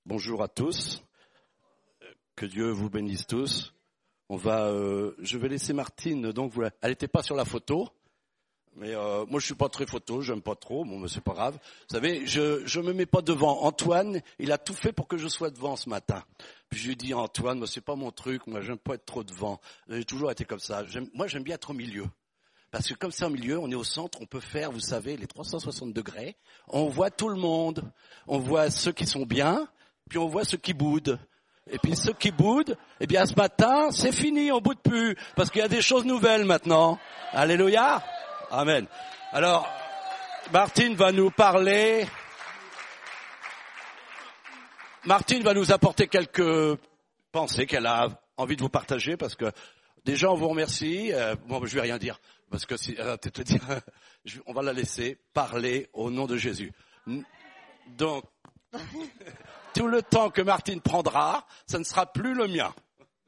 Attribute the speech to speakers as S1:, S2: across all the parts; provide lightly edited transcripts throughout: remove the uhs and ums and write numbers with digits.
S1: Bonjour à tous, que Dieu vous bénisse tous. Je vais laisser Martine, donc elle n'était pas sur la photo, mais moi je suis pas très photo, j'aime pas trop, bon mais c'est pas grave. Vous savez, je me mets pas devant. Antoine, il a tout fait pour que je sois devant ce matin. Puis je lui ai dit Antoine, moi c'est pas mon truc, moi j'aime pas être trop devant. J'ai toujours été comme ça. Moi j'aime bien être au milieu. Parce que comme c'est au milieu, on est au centre, on peut faire, vous savez, les 360 degrés. On voit tout le monde. On voit ceux qui sont bien, puis on voit ceux qui boudent. Et puis ceux qui boudent, eh bien ce matin, c'est fini, on boude plus. Parce qu'il y a des choses nouvelles maintenant. Alléluia. Amen. Alors, Martine va nous parler. Martine va nous apporter quelques pensées qu'elle a envie de vous partager parce que déjà on vous remercie. Bon, je vais rien dire. Parce que on va la laisser parler au nom de Jésus. Donc, tout le temps que Martine prendra, ça ne sera plus le mien.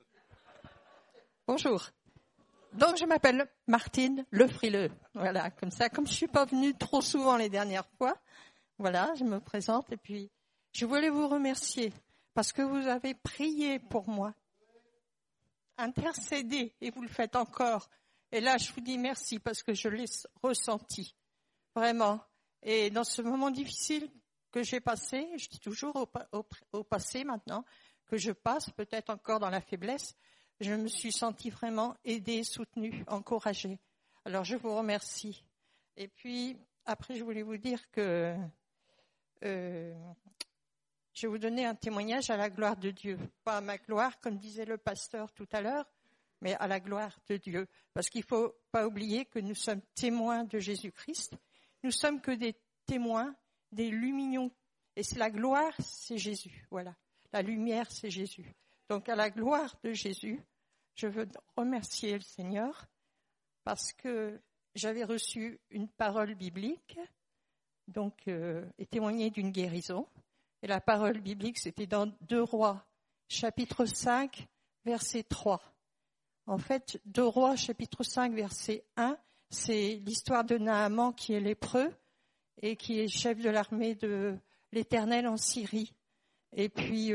S2: Bonjour. Donc, je m'appelle Martine Le Frileux. Voilà, comme ça, comme je suis pas venue trop souvent les dernières fois, voilà, je me présente et puis je voulais vous remercier parce que vous avez prié pour moi, intercédé et vous le faites encore. Et là, je vous dis merci parce que je l'ai ressenti, vraiment. Et dans ce moment difficile que j'ai passé, je dis toujours au passé maintenant, que je passe peut-être encore dans la faiblesse, je me suis sentie vraiment aidée, soutenue, encouragée. Alors, je vous remercie. Et puis, après, je voulais vous dire que je vais vous donner un témoignage à la gloire de Dieu. Pas à ma gloire, comme disait le pasteur tout à l'heure, mais à la gloire de Dieu. Parce qu'il ne faut pas oublier que nous sommes témoins de Jésus-Christ. Nous sommes que des témoins, des lumignons. Et c'est la gloire, c'est Jésus. Voilà. La lumière, c'est Jésus. Donc, à la gloire de Jésus, je veux remercier le Seigneur parce que j'avais reçu une parole biblique, donc, et témoigné d'une guérison. Et la parole biblique, c'était dans 2 Rois, chapitre 5, verset 3. En fait, 2 Rois, chapitre 5, verset 1, c'est l'histoire de Naaman qui est lépreux et qui est chef de l'armée de l'Éternel en Syrie. Et puis,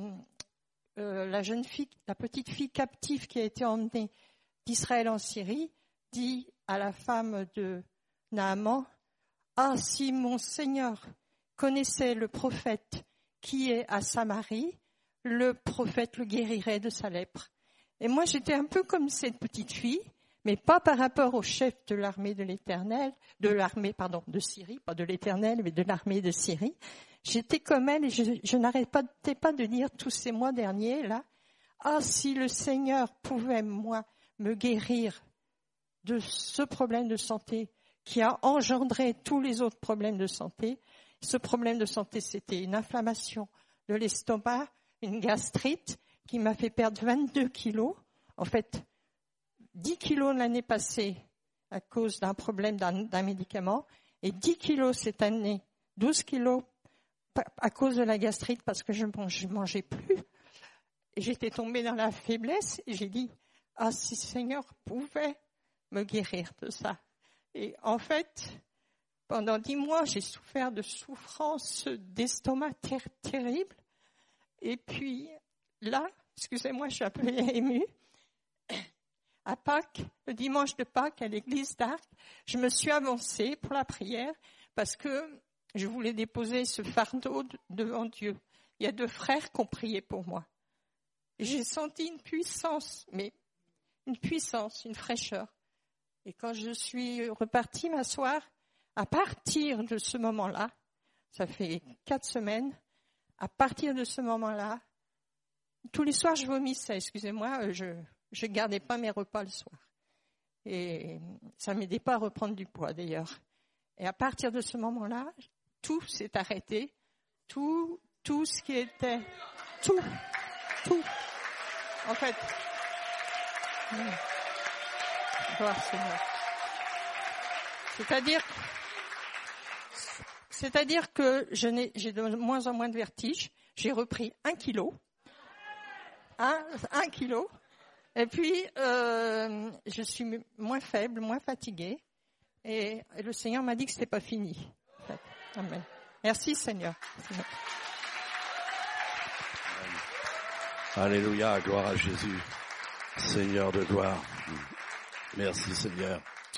S2: la jeune fille, la petite fille captive qui a été emmenée d'Israël en Syrie, dit à la femme de Naaman, « Ah, si mon Seigneur connaissait le prophète qui est à Samarie, le prophète le guérirait de sa lèpre. » Et moi, j'étais un peu comme cette petite fille, mais pas par rapport au chef de l'armée de l'Éternel, de Syrie, pas de l'Éternel, mais de l'armée de Syrie. J'étais comme elle et je n'arrêtais pas de dire tous ces mois derniers, là, « Ah, si le Seigneur pouvait, moi, me guérir de ce problème de santé qui a engendré tous les autres problèmes de santé. » Ce problème de santé, c'était une inflammation de l'estomac, une gastrite qui m'a fait perdre 22 kilos. En fait, 10 kilos l'année passée à cause d'un problème d'un médicament et 10 kilos cette année, 12 kilos à cause de la gastrite parce que je mangeais plus. Et j'étais tombée dans la faiblesse et j'ai dit, « Ah, si le Seigneur pouvait me guérir de ça. » Et en fait, pendant 10 mois, j'ai souffert de souffrances d'estomac terribles. Et puis là, excusez-moi, je suis un peu émue. À Pâques, le dimanche de Pâques, à l'église d'Arc, je me suis avancée pour la prière parce que je voulais déposer ce fardeau devant Dieu. Il y a 2 frères qui ont prié pour moi. Et j'ai senti une puissance, une fraîcheur. Et quand je suis repartie m'asseoir, à partir de ce moment-là, ça fait 4 semaines, à partir de ce moment-là, tous les soirs je vomissais, excusez-moi, je gardais pas mes repas le soir. Et ça m'aidait pas à reprendre du poids d'ailleurs. Et à partir de ce moment-là, tout s'est arrêté, tout ce qui était, tout. En fait, gloire Seigneur. C'est-à-dire que j'ai de moins en moins de vertige. J'ai repris 1 kilo. 1 kilo. Et puis, je suis moins faible, moins fatiguée. Et le Seigneur m'a dit que c'était pas fini. En fait. Amen. Merci Seigneur.
S1: Alléluia, gloire à Jésus, Seigneur de gloire. Merci Seigneur.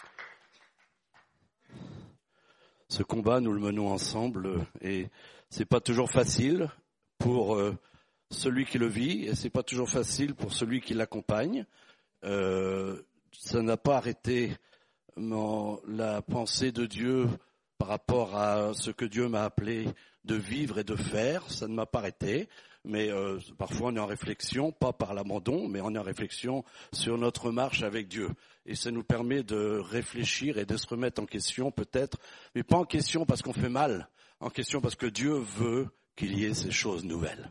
S1: Ce combat, nous le menons ensemble et c'est pas toujours facile pour celui qui le vit et c'est pas toujours facile pour celui qui l'accompagne. Ça n'a pas arrêté la pensée de Dieu par rapport à ce que Dieu m'a appelé de vivre et de faire. Ça ne m'a pas arrêté, mais parfois on est en réflexion, pas par l'abandon, mais on est en réflexion sur notre marche avec Dieu. Et ça nous permet de réfléchir et de se remettre en question peut-être, mais pas en question parce qu'on fait mal, en question parce que Dieu veut qu'il y ait ces choses nouvelles.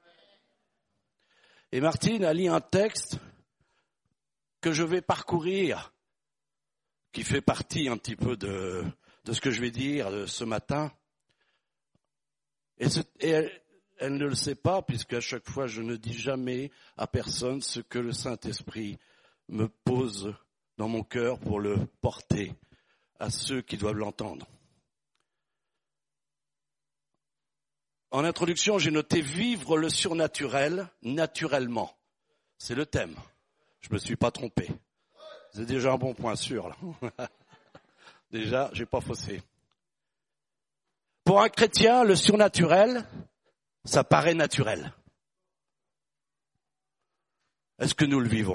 S1: Et Martine a lu un texte que je vais parcourir, qui fait partie un petit peu de ce que je vais dire ce matin. Et elle ne le sait pas, puisqu'à chaque fois je ne dis jamais à personne ce que le Saint-Esprit me pose dans mon cœur pour le porter à ceux qui doivent l'entendre. En introduction, j'ai noté « Vivre le surnaturel naturellement ». C'est le thème. Je me suis pas trompé. C'est déjà un bon point sûr, là. Déjà, j'ai pas faussé. Pour un chrétien, le surnaturel, ça paraît naturel. Est-ce que nous le vivons?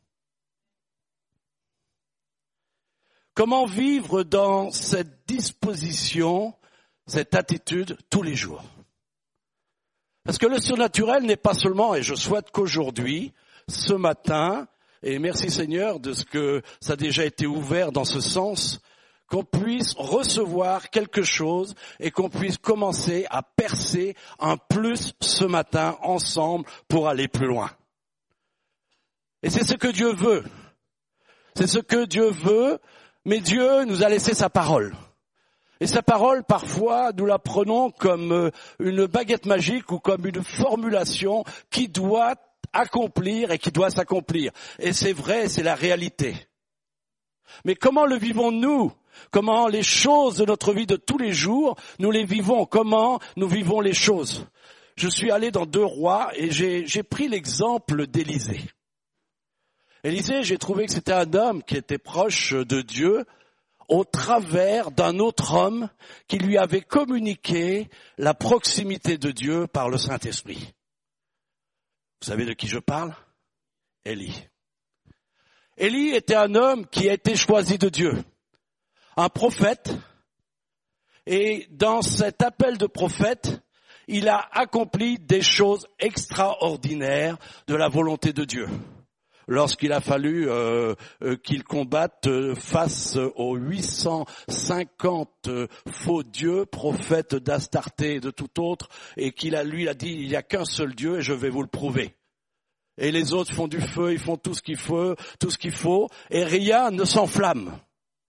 S1: Comment vivre dans cette disposition, cette attitude tous les jours? Parce que le surnaturel n'est pas seulement, et je souhaite qu'aujourd'hui, ce matin, et merci Seigneur de ce que ça a déjà été ouvert dans ce sens, qu'on puisse recevoir quelque chose et qu'on puisse commencer à percer un plus ce matin ensemble pour aller plus loin. Et c'est ce que Dieu veut. C'est ce que Dieu veut, mais Dieu nous a laissé sa parole. Et sa parole, parfois, nous la prenons comme une baguette magique ou comme une formulation qui doit accomplir et qui doit s'accomplir. Et c'est vrai, c'est la réalité. Mais comment le vivons-nous? Comment les choses de notre vie de tous les jours, nous les vivons? Comment nous vivons les choses? Je suis allé dans 2 Rois et j'ai pris l'exemple d'Élisée. Élisée, j'ai trouvé que c'était un homme qui était proche de Dieu au travers d'un autre homme qui lui avait communiqué la proximité de Dieu par le Saint-Esprit. Vous savez de qui je parle? Élie. Élie était un homme qui a été choisi de Dieu, un prophète, et dans cet appel de prophète, il a accompli des choses extraordinaires de la volonté de Dieu. Lorsqu'il a fallu qu'il combatte face aux 850 faux dieux, prophètes d'Astarté et de tout autre, et lui a dit, il n'y a qu'un seul Dieu et je vais vous le prouver. Et les autres font du feu, ils font tout ce qu'il faut, et rien ne s'enflamme.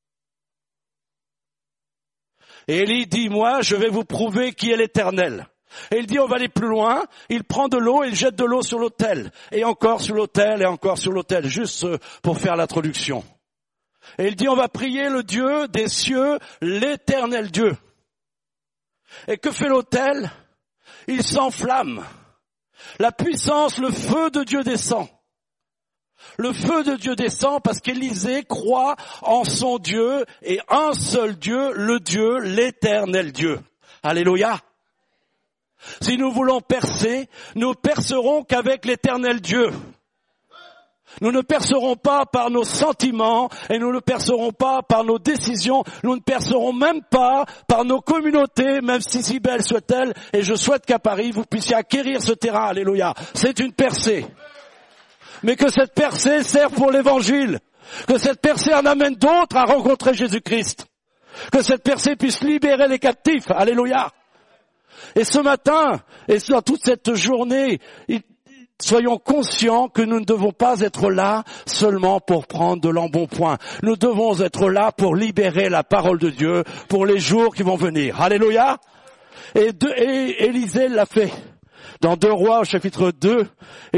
S1: Et Élie dit, moi, je vais vous prouver qui est l'Éternel. Et il dit, on va aller plus loin, il prend de l'eau, il jette de l'eau sur l'autel, et encore sur l'autel, et encore sur l'autel, juste pour faire l'introduction. Et il dit, on va prier le Dieu des cieux, l'Éternel Dieu. Et que fait l'autel? Il s'enflamme. La puissance, le feu de Dieu descend. Le feu de Dieu descend parce qu'Élisée croit en son Dieu et un seul Dieu, le Dieu, l'Éternel Dieu. Alléluia. Si nous voulons percer, nous percerons qu'avec l'Éternel Dieu. Nous ne percerons pas par nos sentiments et nous ne percerons pas par nos décisions. Nous ne percerons même pas par nos communautés, même si belles soient-elles. Et je souhaite qu'à Paris, vous puissiez acquérir ce terrain. Alléluia. C'est une percée. Mais que cette percée serve pour l'évangile. Que cette percée en amène d'autres à rencontrer Jésus-Christ. Que cette percée puisse libérer les captifs. Alléluia. Et ce matin, et dans toute cette journée, soyons conscients que nous ne devons pas être là seulement pour prendre de l'embonpoint. Nous devons être là pour libérer la parole de Dieu pour les jours qui vont venir. Alléluia. Et Élisée l'a fait. Dans 2 Rois au chapitre 2,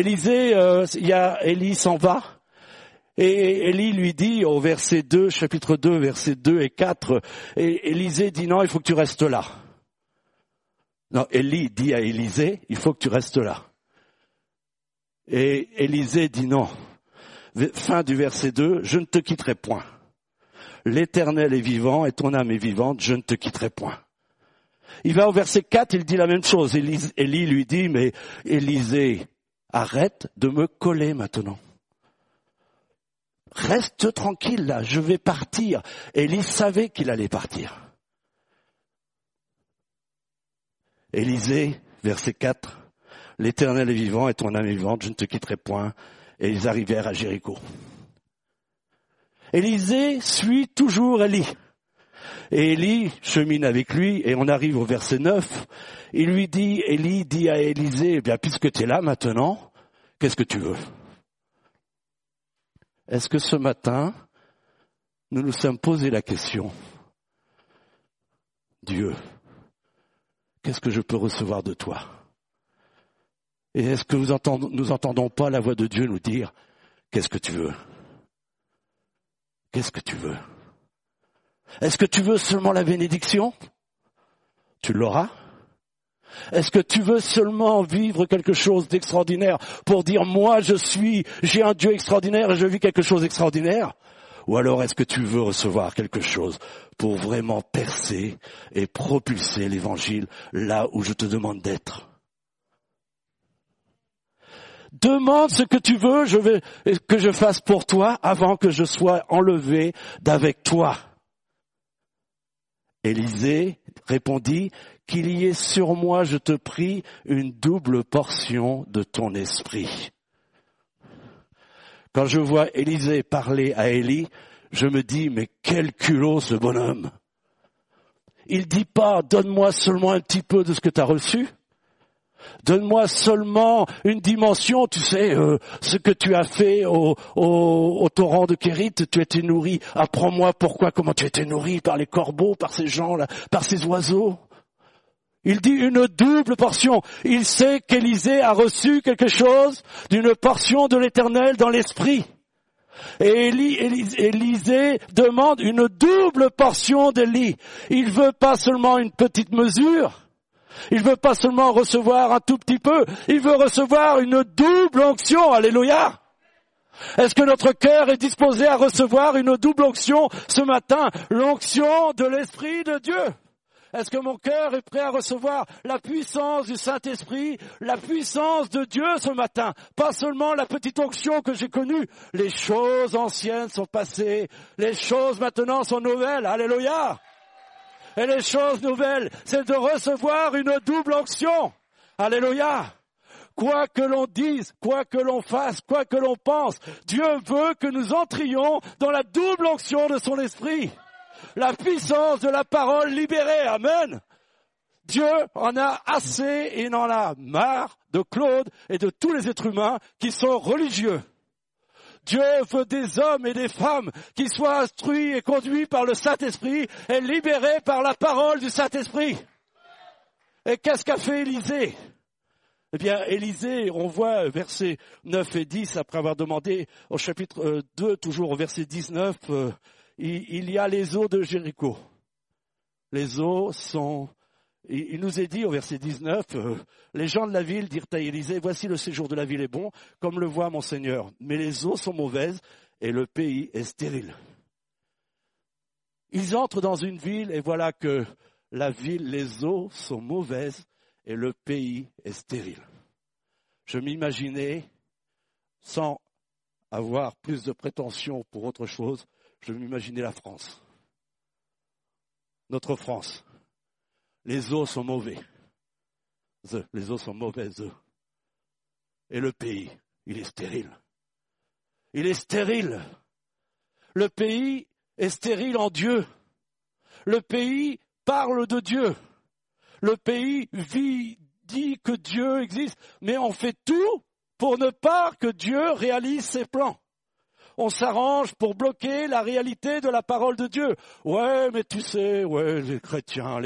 S1: Élie s'en va. Et Élie lui dit au verset 2, chapitre 2, versets 2 et 4, et Élisée dit non, il faut que tu restes là. « Non, Élie dit à Élisée, il faut que tu restes là. Et Élisée dit non. Fin du verset 2, je ne te quitterai point. L'Éternel est vivant et ton âme est vivante, je ne te quitterai point. Il va au verset 4, il dit la même chose. Élie lui dit, mais Élisée, arrête de me coller maintenant. Reste tranquille là, je vais partir. Élie savait qu'il allait partir. Élisée, verset 4, l'Éternel est vivant et ton âme est vivante, je ne te quitterai point. Et ils arrivèrent à Jéricho. Élisée suit toujours Élie. Et Élie chemine avec lui et on arrive au verset 9. Il lui dit, Élie dit à Élisée, eh bien puisque tu es là maintenant, qu'est-ce que tu veux? Est-ce que ce matin, nous nous sommes posé la question, Dieu, qu'est-ce que je peux recevoir de toi? Et est-ce que nous entendons pas la voix de Dieu nous dire, qu'est-ce que tu veux? Qu'est-ce que tu veux? Est-ce que tu veux seulement la bénédiction? Tu l'auras. Est-ce que tu veux seulement vivre quelque chose d'extraordinaire pour dire moi j'ai un Dieu extraordinaire et je vis quelque chose d'extraordinaire? Ou alors est-ce que tu veux recevoir quelque chose pour vraiment percer et propulser l'évangile là où je te demande d'être? Demande ce que tu veux, que je fasse pour toi avant que je sois enlevé d'avec toi. Élisée répondit, qu'il y ait sur moi, je te prie, une double portion de ton esprit. Quand je vois Élisée parler à Élie, je me dis, mais quel culot ce bonhomme. Il dit pas, donne-moi seulement un petit peu de ce que tu as reçu. Donne-moi seulement une dimension, tu sais, ce que tu as fait au torrent de Kérit, tu étais nourri. Apprends-moi comment tu étais nourri par les corbeaux, par ces gens-là, par ces oiseaux. Il dit une double portion. Il sait qu'Élisée a reçu quelque chose d'une portion de l'Éternel dans l'esprit. Et Élisée demande une double portion d'Élie. Il veut pas seulement une petite mesure. Il veut pas seulement recevoir un tout petit peu, il veut recevoir une double onction. Alléluia. Est-ce que notre cœur est disposé à recevoir une double onction ce matin? L'onction de l'Esprit de Dieu. Est-ce que mon cœur est prêt à recevoir la puissance du Saint-Esprit, la puissance de Dieu ce matin? Pas seulement la petite onction que j'ai connue. Les choses anciennes sont passées, les choses maintenant sont nouvelles. Alléluia. Et les choses nouvelles, c'est de recevoir une double onction. Alléluia. Quoi que l'on dise, quoi que l'on fasse, quoi que l'on pense, Dieu veut que nous entrions dans la double onction de son esprit. La puissance de la parole libérée. Amen. Dieu en a assez et il en a marre de Claude et de tous les êtres humains qui sont religieux. Dieu veut des hommes et des femmes qui soient instruits et conduits par le Saint-Esprit et libérés par la parole du Saint-Esprit. Et qu'est-ce qu'a fait Élisée? Eh bien, Élisée, on voit versets 9 et 10, après avoir demandé au chapitre 2, toujours au verset 19, il y a les eaux de Jéricho. Les eaux sont... Il nous est dit au verset 19, les gens de la ville dirent à Élisée, voici le séjour de la ville est bon, comme le voit mon Seigneur, mais les eaux sont mauvaises et le pays est stérile. Ils entrent dans une ville et voilà que la ville, les eaux sont mauvaises et le pays est stérile. Je m'imaginais, sans avoir plus de prétention pour autre chose, je m'imaginais la France. Notre France. Les eaux sont mauvaises. Les eaux sont mauvaises. Et le pays, il est stérile. Il est stérile. Le pays est stérile en Dieu. Le pays parle de Dieu. Le pays dit que Dieu existe, mais on fait tout pour ne pas que Dieu réalise ses plans. On s'arrange pour bloquer la réalité de la parole de Dieu. Ouais, mais tu sais, les chrétiens,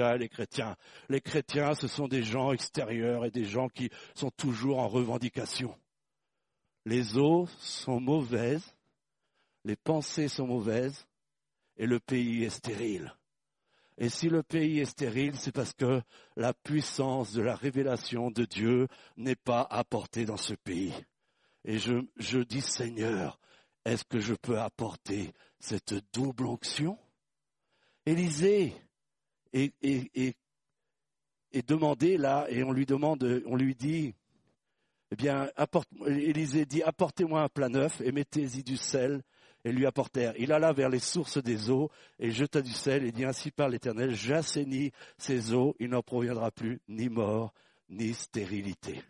S1: ce sont des gens extérieurs et des gens qui sont toujours en revendication. Les eaux sont mauvaises, les pensées sont mauvaises et le pays est stérile. Et si le pays est stérile, c'est parce que la puissance de la révélation de Dieu n'est pas apportée dans ce pays. Et je dis, Seigneur, est-ce que je peux apporter cette double onction? Élisée est demandé là, et on lui dit, eh bien, Élisée dit, apportez-moi un plat neuf et mettez-y du sel, et lui apportèrent. Il alla vers les sources des eaux et jeta du sel et dit, ainsi parle l'Éternel, j'assainis ces eaux, il n'en proviendra plus ni mort, ni stérilité.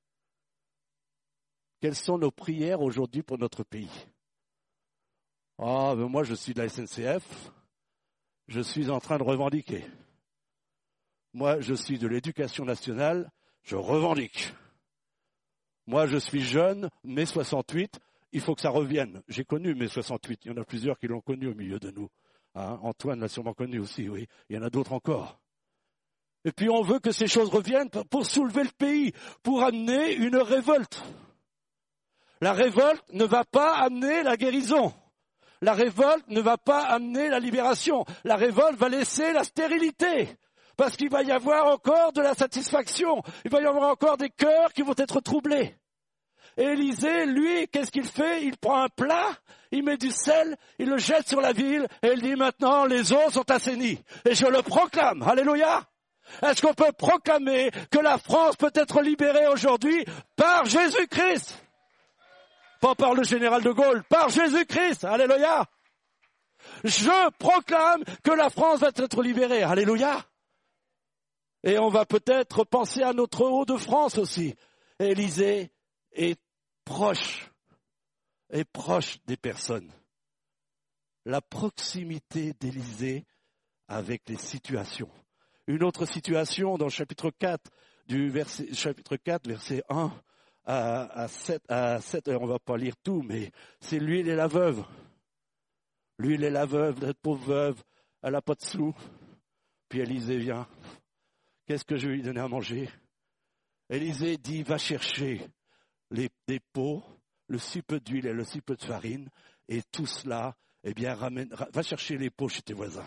S1: Quelles sont nos prières aujourd'hui pour notre pays? Ah, ben moi je suis de la SNCF, je suis en train de revendiquer. Moi je suis de l'éducation nationale, je revendique. Moi je suis jeune, mai 68, il faut que ça revienne. J'ai connu mai 68, il y en a plusieurs qui l'ont connu au milieu de nous. Hein, Antoine l'a sûrement connu aussi, oui, il y en a d'autres encore. Et puis on veut que ces choses reviennent pour soulever le pays, pour amener une révolte. La révolte ne va pas amener la guérison. La révolte ne va pas amener la libération. La révolte va laisser la stérilité. Parce qu'il va y avoir encore de la satisfaction. Il va y avoir encore des cœurs qui vont être troublés. Et Élisée, lui, qu'est-ce qu'il fait? Il prend un plat, il met du sel, il le jette sur la ville et il dit maintenant les eaux sont assainies. Et je le proclame. Alléluia. Est-ce qu'on peut proclamer que la France peut être libérée aujourd'hui par Jésus-Christ? Pas par le général de Gaulle, par Jésus-Christ. Alléluia. Je proclame que la France va être libérée. Alléluia. Et on va peut-être penser à notre Hauts-de-France aussi. Élisée est proche des personnes. La proximité d'Élisée avec les situations. Une autre situation dans le chapitre 4, verset 1 à 7, on va pas lire tout, mais c'est l'huile et la veuve. L'huile et la veuve, cette pauvre veuve, elle n'a pas de sous. Puis Élisée vient. Qu'est-ce que je vais lui donner à manger? Élisée dit, va chercher des pots, le si peu d'huile et le si peu de farine, et tout cela, eh bien, va chercher les pots chez tes voisins.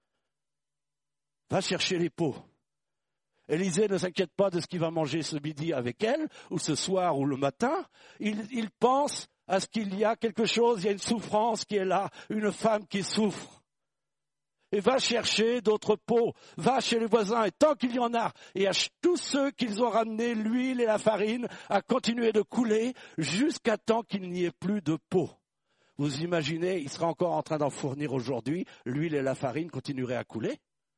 S1: Va chercher les pots. Élisée ne s'inquiète pas de ce qu'il va manger ce midi avec elle, ou ce soir, ou le matin. Il pense à ce qu'il y a quelque chose, il y a une souffrance qui est là, une femme qui souffre. Et va chercher d'autres pots, va chez les voisins, et tant qu'il y en a, et à tous ceux qu'ils ont ramené l'huile et la farine, à continuer de couler jusqu'à temps qu'il n'y ait plus de pots. Vous imaginez, il sera encore en train d'en fournir aujourd'hui, l'huile et la farine continueraient à couler?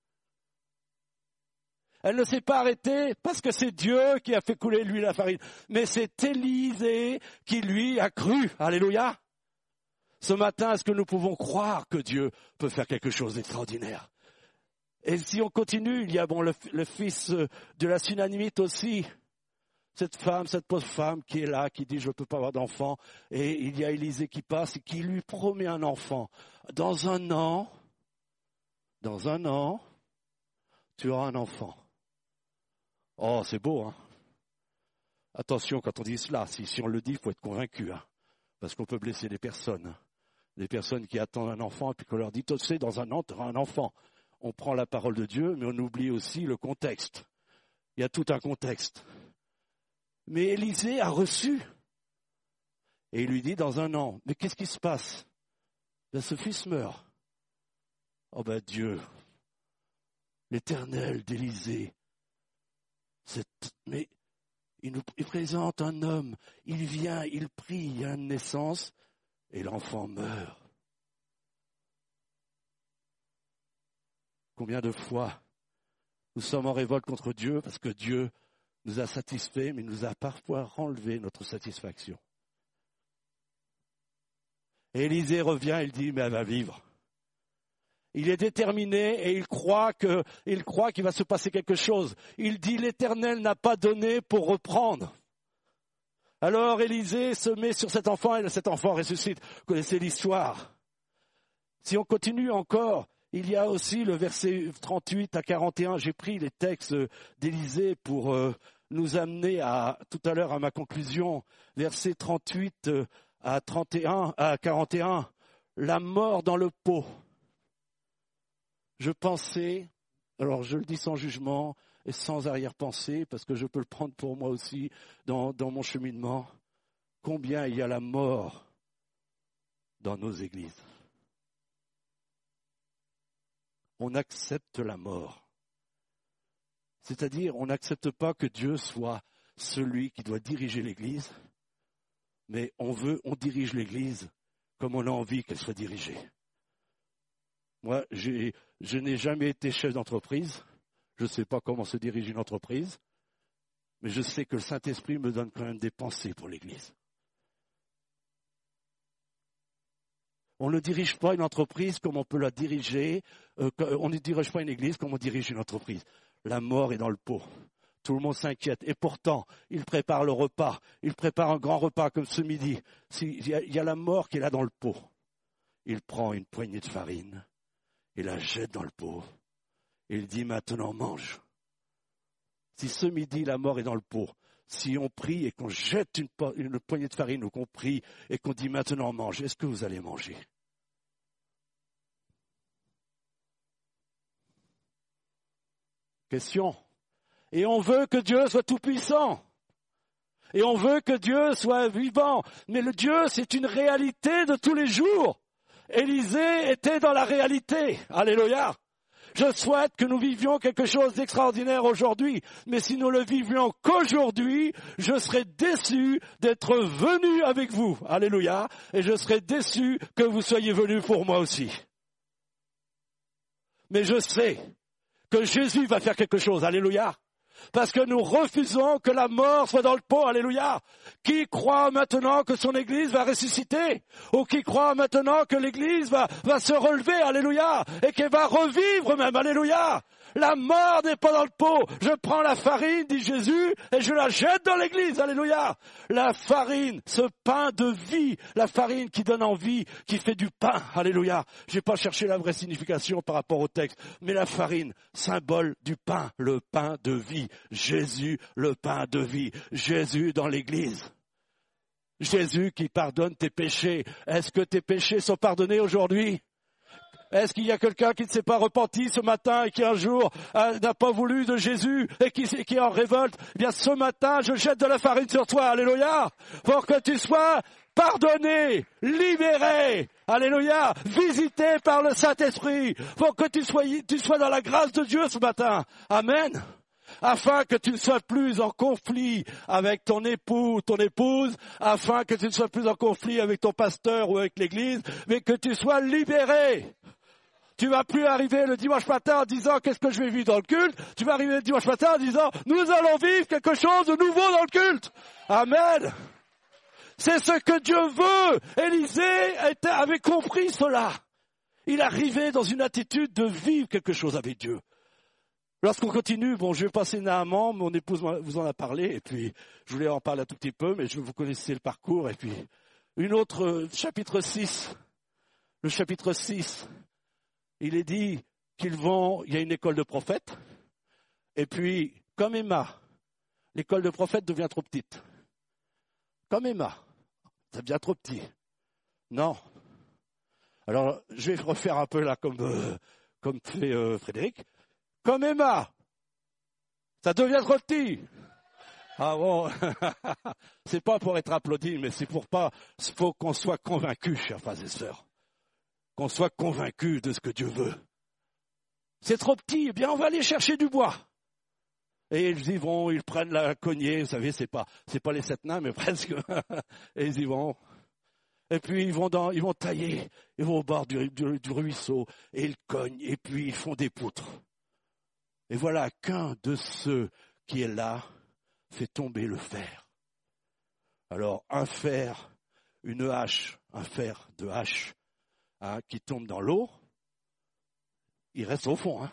S1: Elle ne s'est pas arrêtée parce que c'est Dieu qui a fait couler l'huile et la farine. Mais c'est Élisée qui lui a cru. Alléluia. Ce matin, est-ce que nous pouvons croire que Dieu peut faire quelque chose d'extraordinaire? Et si on continue, il y a le fils de la Sunamite aussi. Cette pauvre femme qui est là, qui dit je ne peux pas avoir d'enfant. Et il y a Élisée qui passe et qui lui promet un enfant. Dans un an, tu auras un enfant. Oh, c'est beau, hein? Attention quand on dit cela, si on le dit, il faut être convaincu, hein? Parce qu'on peut blesser des personnes. Des personnes qui attendent un enfant et puis qu'on leur dit, tu sais, dans un an, tu auras un enfant. On prend la parole de Dieu, mais on oublie aussi le contexte. Il y a tout un contexte. Mais Élisée a reçu. Et il lui dit, dans un an, mais qu'est-ce qui se passe? Ben, ce fils meurt. Oh ben Dieu, l'Éternel d'Élisée, mais il présente un homme, il vient, il prie, il y a une naissance, et l'enfant meurt. Combien de fois nous sommes en révolte contre Dieu parce que Dieu nous a satisfaits, mais nous a parfois enlevé notre satisfaction. Et Élisée revient, il dit, mais elle va vivre. Il est déterminé et il croit qu'il va se passer quelque chose. Il dit, l'Éternel n'a pas donné pour reprendre. Alors Élisée se met sur cet enfant et cet enfant ressuscite. Vous connaissez l'histoire. Si on continue encore, il y a aussi le verset 38 à 41. J'ai pris les textes d'Élisée pour nous amener tout à l'heure à ma conclusion. Verset 38 à 41. La mort dans le pot. Je pensais, alors je le dis sans jugement et sans arrière-pensée, parce que je peux le prendre pour moi aussi dans mon cheminement, combien il y a la mort dans nos églises. On accepte la mort. C'est-à-dire, on n'accepte pas que Dieu soit celui qui doit diriger l'Église, mais on dirige l'Église comme on a envie qu'elle soit dirigée. Moi, je n'ai jamais été chef d'entreprise. Je ne sais pas comment se dirige une entreprise, mais je sais que le Saint-Esprit me donne quand même des pensées pour l'Église. On ne dirige pas une entreprise comme on peut la diriger. On ne dirige pas une église comme on dirige une entreprise. La mort est dans le pot. Tout le monde s'inquiète. Et pourtant, il prépare le repas. Il prépare un grand repas comme ce midi. Il y a la mort qui est là dans le pot. Il prend une poignée de farine et la jette dans le pot. Et il dit maintenant mange. Si ce midi la mort est dans le pot, si on prie et qu'on jette une poignée de farine ou qu'on prie et qu'on dit maintenant mange, est-ce que vous allez manger? Question. Et on veut que Dieu soit tout-puissant. Et on veut que Dieu soit vivant. Mais le Dieu, c'est une réalité de tous les jours. Élisée était dans la réalité. Alléluia. Je souhaite que nous vivions quelque chose d'extraordinaire aujourd'hui. Mais si nous le vivions qu'aujourd'hui, je serais déçu d'être venu avec vous. Alléluia. Et je serais déçu que vous soyez venus pour moi aussi. Mais je sais que Jésus va faire quelque chose. Alléluia. Parce que nous refusons que la mort soit dans le pot. Alléluia. Qui croit maintenant que son Église va ressusciter? Ou qui croit maintenant que l'Église va se relever? Alléluia. Et qu'elle va revivre même. Alléluia. La mort n'est pas dans le pot. Je prends la farine, dit Jésus, et je la jette dans l'église. Alléluia. La farine, ce pain de vie, la farine qui donne envie, qui fait du pain. Alléluia. J'ai pas cherché la vraie signification par rapport au texte, mais la farine, symbole du pain, le pain de vie. Jésus, le pain de vie. Jésus dans l'église. Jésus qui pardonne tes péchés. Est-ce que tes péchés sont pardonnés aujourd'hui? Est-ce qu'il y a quelqu'un qui ne s'est pas repenti ce matin et qui un jour n'a pas voulu de Jésus et qui est en révolte? Eh bien, ce matin, je jette de la farine sur toi, alléluia, pour que tu sois pardonné, libéré, alléluia, visité par le Saint-Esprit, pour que tu sois dans la grâce de Dieu ce matin. Amen. Afin que tu ne sois plus en conflit avec ton époux, ton épouse, afin que tu ne sois plus en conflit avec ton pasteur ou avec l'église, mais que tu sois libéré. Tu vas plus arriver le dimanche matin en disant qu'est-ce que je vais vivre dans le culte. Tu vas arriver le dimanche matin en disant nous allons vivre quelque chose de nouveau dans le culte. Amen. C'est ce que Dieu veut. Élisée avait compris cela. Il arrivait dans une attitude de vivre quelque chose avec Dieu. Lorsqu'on continue, je vais passer Naaman, mon épouse vous en a parlé, et puis je voulais en parler un tout petit peu, mais vous connaissez le parcours, et puis une autre, chapitre 6, le chapitre 6, il est dit il y a une école de prophètes, et puis, comme Emma, l'école de prophètes devient trop petite. Comme Emma, ça devient trop petit. Non. Alors, je vais refaire un peu là, comme fait Frédéric. Comme Emma, ça devient trop petit. Ah bon, c'est pas pour être applaudi, mais faut qu'on soit convaincu, chers frères et sœurs. Qu'on soit convaincu de ce que Dieu veut. C'est trop petit, eh bien on va aller chercher du bois. Et ils y vont, ils prennent la cognée, vous savez, c'est pas les 7 nains, mais presque. Et ils y vont. Et puis ils vont tailler, ils vont au bord du ruisseau, et ils cognent, et puis ils font des poutres. Et voilà qu'un de ceux qui est là fait tomber le fer. Alors un fer, une hache, un fer de hache qui tombe dans l'eau, il reste au fond.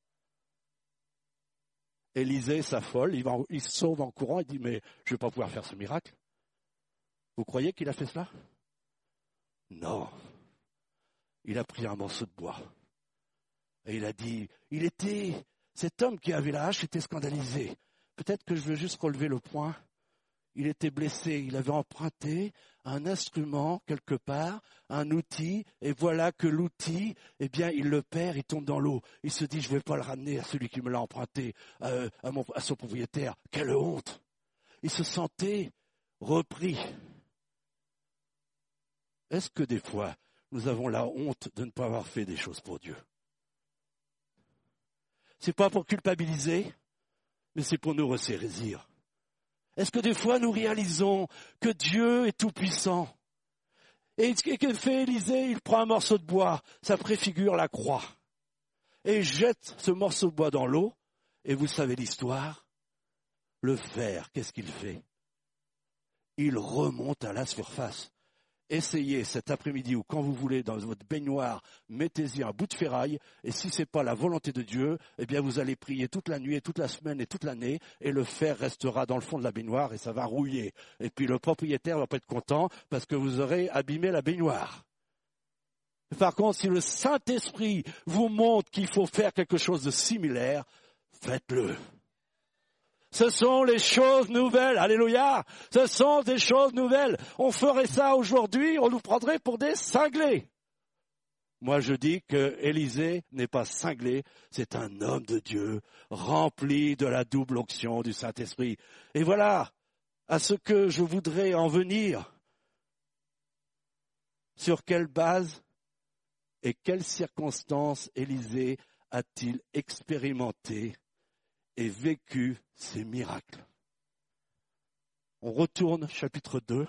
S1: Élisée s'affole, il se sauve en courant, il dit mais je ne vais pas pouvoir faire ce miracle. Vous croyez qu'il a fait cela? Non. Il a pris un morceau de bois. Et il a dit, cet homme qui avait la hache était scandalisé. Peut-être que je veux juste relever le point. Il était blessé, il avait emprunté un instrument quelque part, un outil, et voilà que l'outil, eh bien, il le perd, il tombe dans l'eau. Il se dit, je ne vais pas le ramener à celui qui me l'a emprunté, à son propriétaire. Quelle honte! Il se sentait repris. est-ce que des fois, nous avons la honte de ne pas avoir fait des choses pour Dieu? C'est pas pour culpabiliser, mais c'est pour nous ressaisir. Est-ce que des fois nous réalisons que Dieu est tout-puissant? Et que fait Élisée? Il prend un morceau de bois, ça préfigure la croix. Et il jette ce morceau de bois dans l'eau, et vous savez l'histoire. Le fer, qu'est-ce qu'il fait? Il remonte à la surface. Essayez cet après-midi ou quand vous voulez dans votre baignoire, mettez-y un bout de ferraille et si ce n'est pas la volonté de Dieu, eh bien vous allez prier toute la nuit et toute la semaine et toute l'année et le fer restera dans le fond de la baignoire et ça va rouiller. Et puis le propriétaire va pas être content parce que vous aurez abîmé la baignoire. Par contre, si le Saint-Esprit vous montre qu'il faut faire quelque chose de similaire, faites-le. Ce sont les choses nouvelles. Alléluia. Ce sont des choses nouvelles. On ferait ça aujourd'hui, on nous prendrait pour des cinglés. Moi, je dis que Élisée n'est pas cinglé, c'est un homme de Dieu, rempli de la double onction du Saint-Esprit. Et voilà à ce que je voudrais en venir. Sur quelle base et quelles circonstances Élisée a-t-il expérimenté et vécu ces miracles? On retourne chapitre 2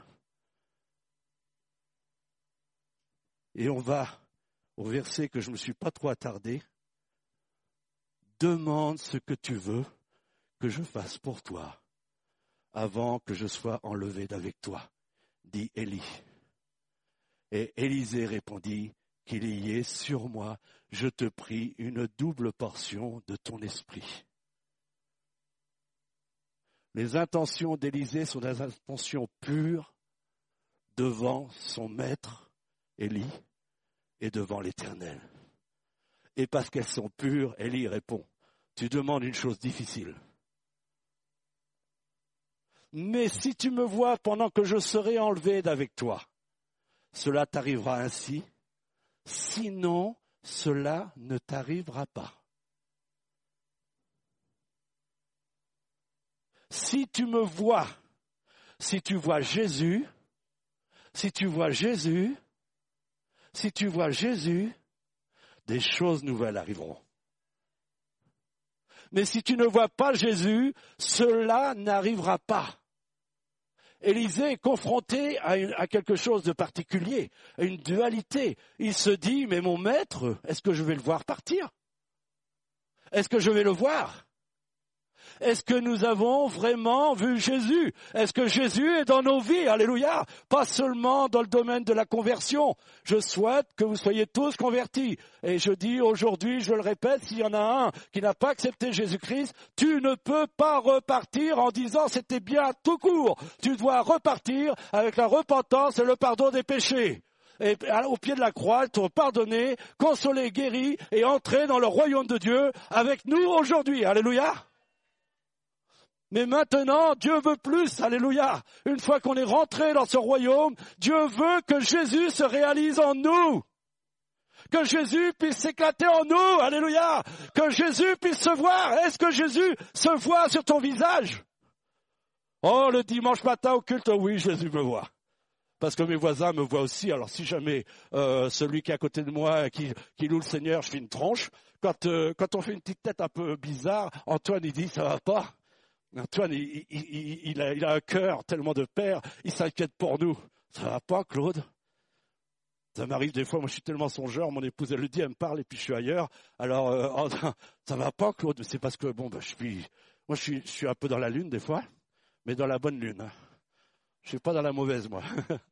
S1: et on va au verset que je ne me suis pas trop attardé. Demande ce que tu veux que je fasse pour toi avant que je sois enlevé d'avec toi, dit Élie. Et Élisée répondit, qu'il y ait sur moi, je te prie, une double portion de ton esprit. Les intentions d'Élisée sont des intentions pures devant son maître, Élie, et devant l'Éternel. Et parce qu'elles sont pures, Élie répond, tu demandes une chose difficile. Mais si tu me vois pendant que je serai enlevé d'avec toi, cela t'arrivera ainsi, sinon cela ne t'arrivera pas. Si tu me vois, si tu vois Jésus, des choses nouvelles arriveront. Mais si tu ne vois pas Jésus, cela n'arrivera pas. Élisée est confronté à quelque chose de particulier, à une dualité. Il se dit, mais mon maître, est-ce que je vais le voir partir? Est-ce que je vais le voir? Est-ce que nous avons vraiment vu Jésus? Est-ce que Jésus est dans nos vies? Alléluia! Pas seulement dans le domaine de la conversion. Je souhaite que vous soyez tous convertis. Et je dis aujourd'hui, je le répète, s'il y en a un qui n'a pas accepté Jésus-Christ, tu ne peux pas repartir en disant c'était bien tout court. Tu dois repartir avec la repentance et le pardon des péchés. Et au pied de la croix, être pardonné, consolé, guéri et entrer dans le royaume de Dieu avec nous aujourd'hui. Alléluia! Mais maintenant, Dieu veut plus, alléluia. Une fois qu'on est rentré dans ce royaume, Dieu veut que Jésus se réalise en nous. Que Jésus puisse s'éclater en nous, alléluia. Que Jésus puisse se voir. Est-ce que Jésus se voit sur ton visage? Oh, le dimanche matin au culte, oui, Jésus me voit. Parce que mes voisins me voient aussi. Alors si jamais celui qui est à côté de moi, qui loue le Seigneur, je fais une tronche. Quand on fait une petite tête un peu bizarre, Antoine il dit, ça va pas? Antoine, il a un cœur tellement de père, il s'inquiète pour nous. Ça va pas, Claude? Ça m'arrive des fois, moi je suis tellement songeur, mon épouse elle le dit, elle me parle et puis je suis ailleurs. Alors, ça va pas, Claude? C'est parce que, je suis un peu dans la lune des fois, mais dans la bonne lune. Je suis pas dans la mauvaise, moi.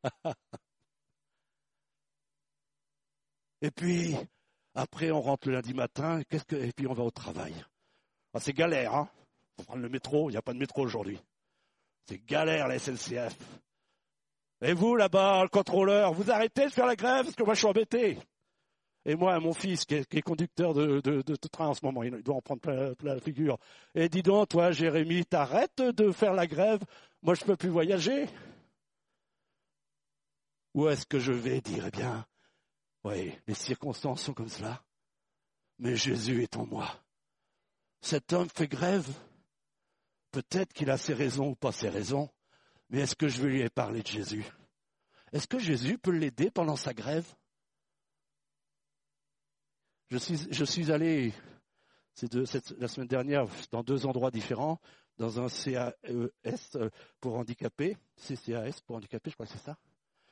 S1: Et puis, après on rentre le lundi matin, et puis on va au travail. Ah, c'est galère, hein? Faut prendre le métro, il n'y a pas de métro aujourd'hui. C'est galère la SNCF. Et vous là-bas, le contrôleur, vous arrêtez de faire la grève parce que moi je suis embêté. Et moi, mon fils qui est conducteur de train en ce moment, il doit en prendre plein la figure. Et dis donc, toi Jérémy, t'arrêtes de faire la grève, moi je ne peux plus voyager. Ou est-ce que je vais dire, eh bien, oui, les circonstances sont comme cela, mais Jésus est en moi. Cet homme fait grève. Peut-être qu'il a ses raisons ou pas ses raisons, mais est-ce que je vais lui parler de Jésus? Est-ce que Jésus peut l'aider pendant sa grève? Je suis allé la semaine dernière dans 2 endroits différents, dans un CAES pour handicapés, CCAS pour handicapés, je crois que c'est ça.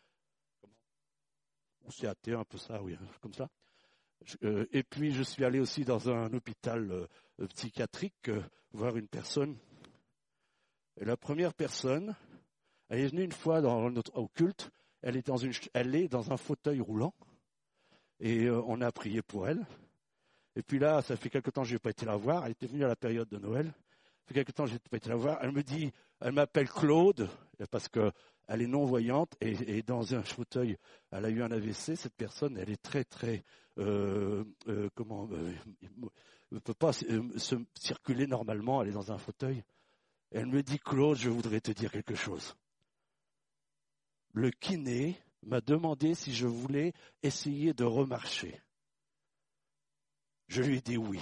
S1: Ou CAT, un peu ça, oui, comme ça. Et puis je suis allé aussi dans un hôpital psychiatrique voir une personne. Et la première personne, elle est venue une fois au culte, elle est dans un fauteuil roulant. Et on a prié pour elle. Et puis là, ça fait quelque temps que je n'ai pas été la voir. Elle était venue à la période de Noël. Ça fait quelque temps que je n'ai pas été la voir. Elle m'appelle Claude, parce qu'elle est non-voyante. Et dans un fauteuil, elle a eu un AVC. Cette personne, elle est très, très... ne peut pas se circuler normalement. Elle est dans un fauteuil. Et elle me dit, Claude, je voudrais te dire quelque chose. Le kiné m'a demandé si je voulais essayer de remarcher. Je lui ai dit oui.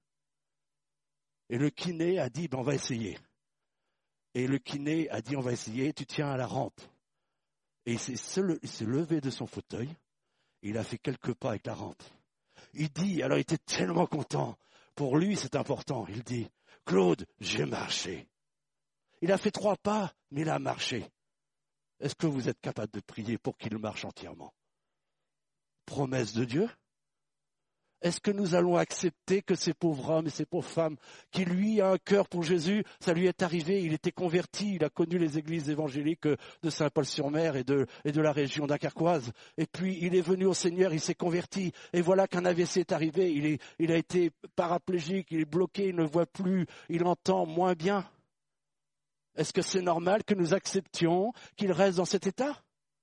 S1: Et le kiné a dit, on va essayer. Et le kiné a dit, on va essayer, tu tiens à la rampe. Et il s'est levé de son fauteuil, et il a fait quelques pas avec la rampe. Alors il était tellement content. Pour lui, c'est important. Il dit, Claude, j'ai marché. Il a fait 3 pas, mais il a marché. Est-ce que vous êtes capable de prier pour qu'il marche entièrement? Promesse de Dieu? Est-ce que nous allons accepter que ces pauvres hommes et ces pauvres femmes, qui lui a un cœur pour Jésus, ça lui est arrivé, il était converti, il a connu les églises évangéliques de Saint-Paul-sur-Mer et de la région dunkerquoise, et puis il est venu au Seigneur, il s'est converti, et voilà qu'un AVC est arrivé, il a été paraplégique, il est bloqué, il ne voit plus, il entend moins bien. Est-ce que c'est normal que nous acceptions qu'il reste dans cet état?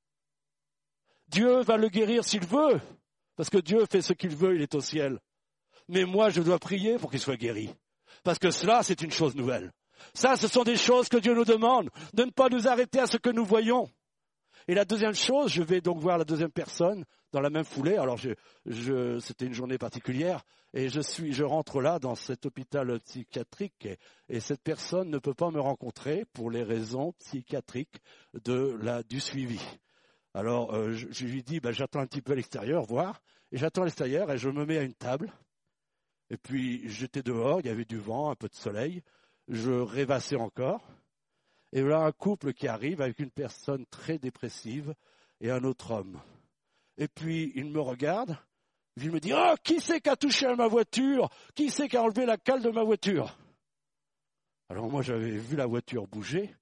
S1: Dieu va le guérir s'il veut, parce que Dieu fait ce qu'il veut, il est au ciel. Mais moi, je dois prier pour qu'il soit guéri, parce que cela, c'est une chose nouvelle. Ça, ce sont des choses que Dieu nous demande, de ne pas nous arrêter à ce que nous voyons. Et la deuxième chose, je vais donc voir la deuxième personne dans la même foulée. Alors, c'était une journée particulière et je rentre là dans cet hôpital psychiatrique et cette personne ne peut pas me rencontrer pour les raisons psychiatriques du suivi. Alors, je lui dis, j'attends un petit peu à l'extérieur, voir. Et j'attends à l'extérieur et je me mets à une table. Et puis, j'étais dehors, il y avait du vent, un peu de soleil. Je rêvassais encore. Et voilà un couple qui arrive avec une personne très dépressive et un autre homme. Et puis, il me regarde, il me dit « Oh, qui c'est qui a touché à ma voiture? Qui c'est qui a enlevé la cale de ma voiture ?» Alors moi, j'avais vu la voiture bouger.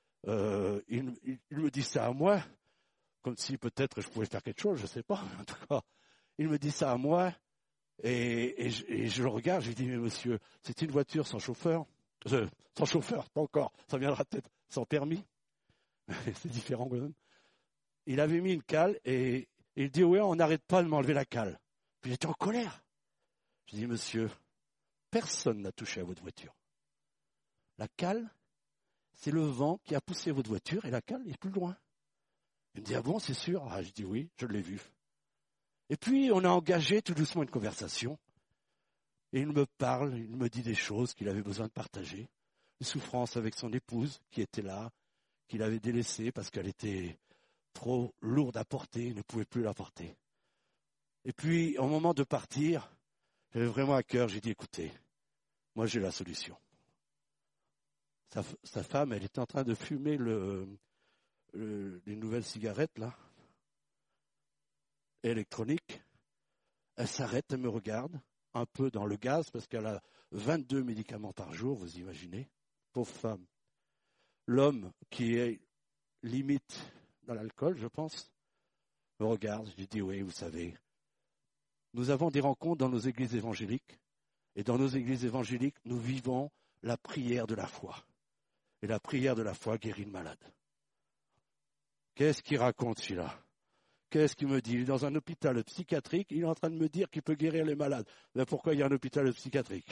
S1: Il me dit ça à moi, comme si peut-être je pouvais faire quelque chose, je ne sais pas. En tout cas, il me dit ça à moi et je le regarde, je lui dis « Mais monsieur, c'est une voiture sans chauffeur ?» Sans chauffeur, pas encore, ça viendra peut-être sans permis, c'est différent quand même. Il avait mis une cale et il dit, oui, on n'arrête pas de m'enlever la cale. Puis j'étais en colère. Je dis, monsieur, personne n'a touché à votre voiture. La cale, c'est le vent qui a poussé votre voiture et la cale est plus loin. Il me dit, ah bon, c'est sûr? Ah, je dis, oui, je l'ai vu. Et puis, on a engagé tout doucement une conversation. Et il me parle, il me dit des choses qu'il avait besoin de partager. Une souffrance avec son épouse qui était là, qu'il avait délaissée parce qu'elle était trop lourde à porter, il ne pouvait plus la porter. Et puis, au moment de partir, j'avais vraiment à cœur, j'ai dit, écoutez, moi j'ai la solution. Sa femme, elle était en train de fumer les nouvelles cigarettes, là, électroniques. Elle s'arrête, elle me regarde, un peu dans le gaz, parce qu'elle a 22 médicaments par jour, vous imaginez, pauvre femme. L'homme qui est limite dans l'alcool, je pense, me regarde, je lui dis, oui, vous savez, nous avons des rencontres dans nos églises évangéliques, et dans nos églises évangéliques, nous vivons la prière de la foi. Et la prière de la foi guérit le malade. Qu'est-ce qu'il raconte celui-là? Qu'est-ce qu'il me dit? Il est dans un hôpital psychiatrique, il est en train de me dire qu'il peut guérir les malades. Mais pourquoi il y a un hôpital psychiatrique?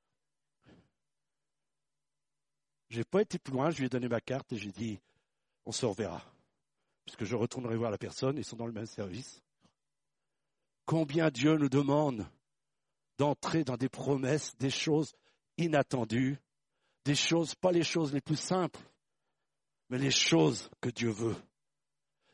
S1: Je n'ai pas été plus loin, je lui ai donné ma carte et j'ai dit, on se reverra. Puisque je retournerai voir la personne, ils sont dans le même service. Combien Dieu nous demande d'entrer dans des promesses, des choses inattendues, des choses, pas les choses les plus simples, mais les choses que Dieu veut.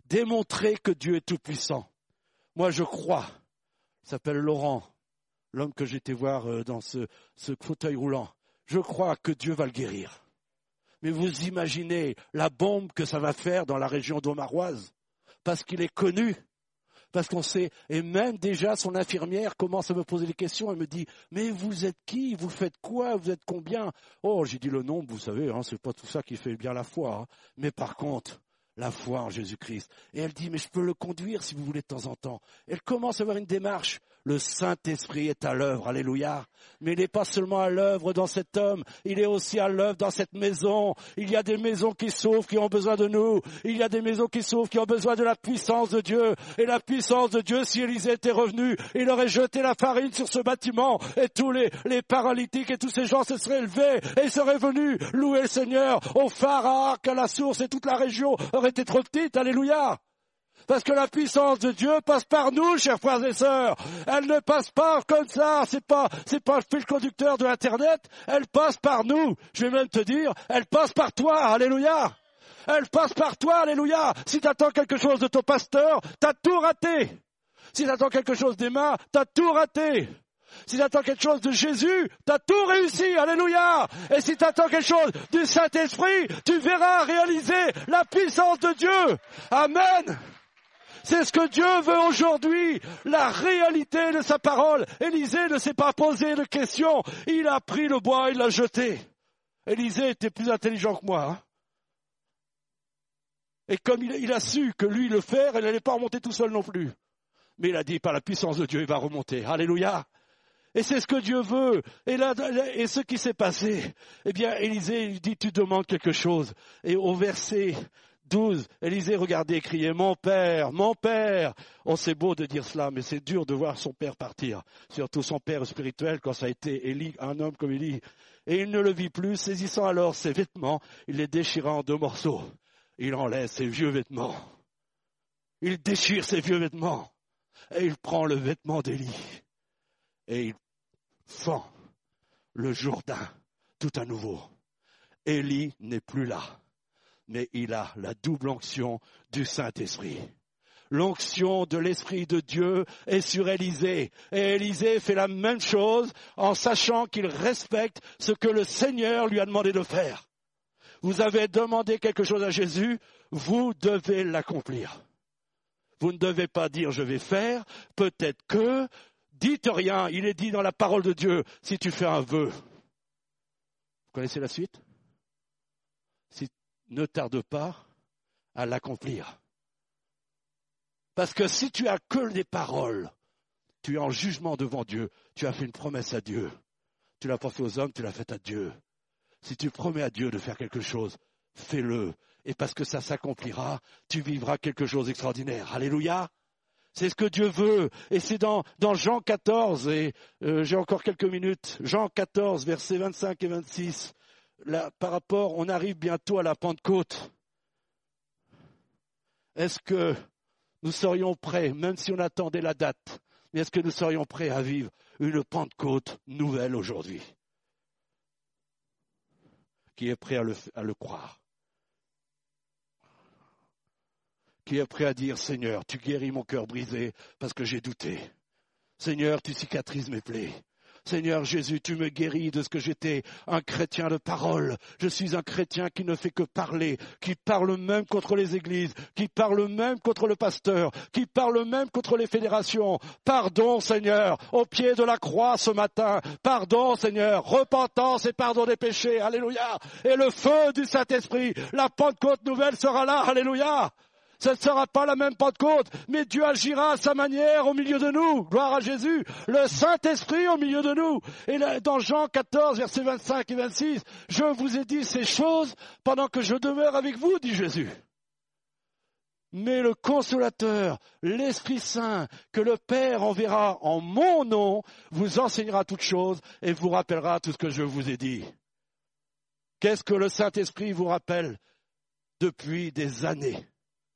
S1: Démontrer que Dieu est tout-puissant. Moi, je crois, il s'appelle Laurent, l'homme que j'étais voir dans ce fauteuil roulant. Je crois que Dieu va le guérir. Mais vous imaginez la bombe que ça va faire dans la région d'Aumaroise, parce qu'il est connu, parce qu'on sait, et même déjà son infirmière commence à me poser des questions, elle me dit, mais vous êtes qui, vous faites quoi, vous êtes combien? Oh, j'ai dit le nombre, vous savez, c'est pas tout ça qui fait bien la foi, mais par contre, la foi en Jésus-Christ. Et elle dit, mais je peux le conduire si vous voulez de temps en temps. Elle commence à avoir une démarche. Le Saint-Esprit est à l'œuvre, alléluia. Mais il n'est pas seulement à l'œuvre dans cet homme, il est aussi à l'œuvre dans cette maison. Il y a des maisons qui s'ouvrent, qui ont besoin de nous. Il y a des maisons qui s'ouvrent, qui ont besoin de la puissance de Dieu. Et la puissance de Dieu, si Élisée était revenu, il aurait jeté la farine sur ce bâtiment. Et tous les paralytiques et tous ces gens se seraient levés et seraient venus louer le Seigneur au phare, à Arc, à la source, et toute la région aurait été trop petite, alléluia. Parce que la puissance de Dieu passe par nous, chers frères et sœurs. Elle ne passe pas comme ça. C'est pas le fil conducteur de Internet. Elle passe par nous. Je vais même te dire, elle passe par toi. Alléluia. Elle passe par toi. Alléluia. Si tu attends quelque chose de ton pasteur, t'as tout raté. Si tu attends quelque chose d'Emma, t'as tout raté. Si tu attends quelque chose de Jésus, tu as tout réussi, alléluia. Et si tu attends quelque chose du Saint-Esprit, tu verras réaliser la puissance de Dieu. Amen. C'est ce que Dieu veut aujourd'hui, la réalité de sa parole. Élisée ne s'est pas posé de questions, il a pris le bois, il l'a jeté. Élisée était plus intelligent que moi. Et comme il a su que lui le faire, il n'allait pas remonter tout seul non plus. Mais il a dit, par la puissance de Dieu, il va remonter. Alléluia. Et c'est ce que Dieu veut. Et ce qui s'est passé, eh bien, Élisée, il dit, tu demandes quelque chose. Et au verset 12, Élisée regardait et criait, mon père, mon père. Oh, c'est beau de dire cela, mais c'est dur de voir son père partir. Surtout son père spirituel, quand ça a été Élie, un homme comme Élie. Et il ne le vit plus, saisissant alors ses vêtements, il les déchira en 2 morceaux. Il enlève ses vieux vêtements. Il déchire ses vieux vêtements. Et il prend le vêtement d'Élie. Et il fend le Jourdain tout à nouveau. Élie n'est plus là. Mais il a la double onction du Saint-Esprit. L'onction de l'Esprit de Dieu est sur Élisée. Et Élisée fait la même chose en sachant qu'il respecte ce que le Seigneur lui a demandé de faire. Vous avez demandé quelque chose à Jésus, vous devez l'accomplir. Vous ne devez pas dire je vais faire, peut-être que, dites rien, il est dit dans la parole de Dieu, si tu fais un vœu. Vous connaissez la suite ? Ne tarde pas à l'accomplir. Parce que si tu as que des paroles, tu es en jugement devant Dieu. Tu as fait une promesse à Dieu. Tu ne l'as pas fait aux hommes, tu l'as fait à Dieu. Si tu promets à Dieu de faire quelque chose, fais-le. Et parce que ça s'accomplira, tu vivras quelque chose d'extraordinaire. Alléluia. C'est ce que Dieu veut. Et c'est dans Jean 14, et j'ai encore quelques minutes. Jean 14, versets 25 et 26. Là, par rapport, on arrive bientôt à la Pentecôte. Est-ce que nous serions prêts, même si on attendait la date, mais est-ce que nous serions prêts à vivre une Pentecôte nouvelle aujourd'hui? Qui est prêt à le croire? Qui est prêt à dire, Seigneur, tu guéris mon cœur brisé parce que j'ai douté. Seigneur, tu cicatrises mes plaies. Seigneur Jésus, tu me guéris de ce que j'étais, un chrétien de parole. Je suis un chrétien qui ne fait que parler, qui parle même contre les églises, qui parle même contre le pasteur, qui parle même contre les fédérations. Pardon Seigneur, au pied de la croix ce matin. Pardon Seigneur, repentance et pardon des péchés. Alléluia. Et le feu du Saint-Esprit, la Pentecôte nouvelle sera là. Alléluia. Ce ne sera pas la même Pentecôte, mais Dieu agira à sa manière au milieu de nous. Gloire à Jésus. Le Saint-Esprit au milieu de nous. Et là, dans Jean 14, versets 25 et 26, je vous ai dit ces choses pendant que je demeure avec vous, dit Jésus. Mais le Consolateur, l'Esprit Saint, que le Père enverra en mon nom, vous enseignera toutes choses et vous rappellera tout ce que je vous ai dit. Qu'est-ce que le Saint-Esprit vous rappelle depuis des années?